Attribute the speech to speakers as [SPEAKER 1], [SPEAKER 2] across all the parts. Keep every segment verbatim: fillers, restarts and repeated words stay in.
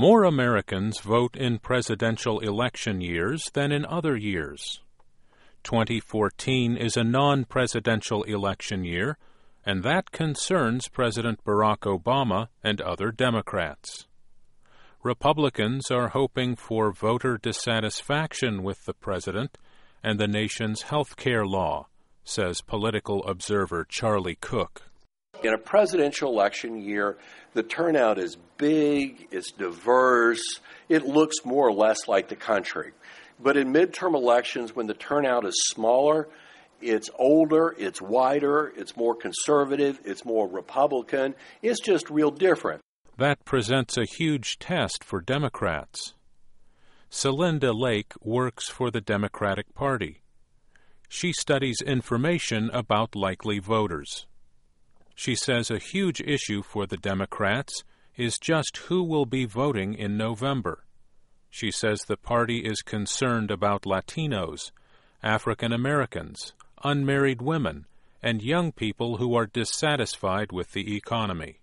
[SPEAKER 1] More Americans vote in presidential election years than in other years. twenty fourteen is a non-presidential election year, and that concerns President Barack Obama and other Democrats. Republicans are hoping for voter dissatisfaction with the president and the nation's health care law, says political observer Charlie Cook.
[SPEAKER 2] In a presidential election year, the turnout is big, it's diverse, it looks more or less like the country. But in midterm elections, when the turnout is smaller, it's older, it's wider, it's more conservative, it's more Republican, it's just real different.
[SPEAKER 1] That presents a huge test for Democrats. Celinda Lake works for the Democratic Party. She studies information about likely voters. She says a huge issue for the Democrats is just who will be voting in November. She says the party is concerned about Latinos, African Americans, unmarried women, and young people who are dissatisfied with the economy.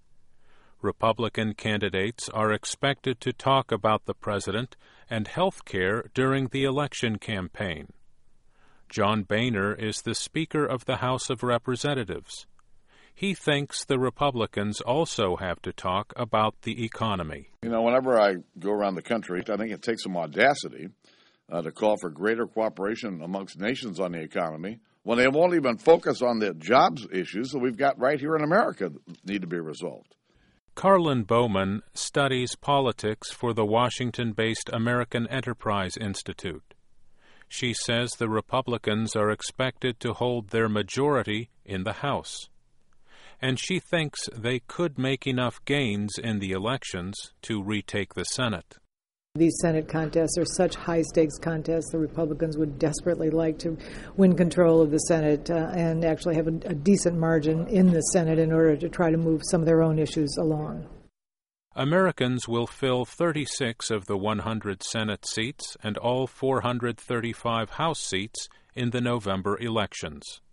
[SPEAKER 1] Republican candidates are expected to talk about the president and health care during the election campaign. John Boehner is the Speaker of the House of Representatives. He thinks the Republicans also have to talk about the economy.
[SPEAKER 3] You know, whenever I go around the country, I think it takes some audacity uh, to call for greater cooperation amongst nations on the economy when they won't even focus on the jobs issues that we've got right here in America that need to be resolved.
[SPEAKER 1] Carlin Bowman studies politics for the Washington-based American Enterprise Institute. She says the Republicans are expected to hold their majority in the House, and she thinks they could make enough gains in the elections to retake the Senate.
[SPEAKER 4] These Senate contests are such high-stakes contests. The Republicans would desperately like to win control of the Senate uh, and actually have a, a decent margin in the Senate in order to try to move some of their own issues along.
[SPEAKER 1] Americans will fill thirty-six of the one hundred Senate seats and all four hundred thirty-five House seats in the November elections.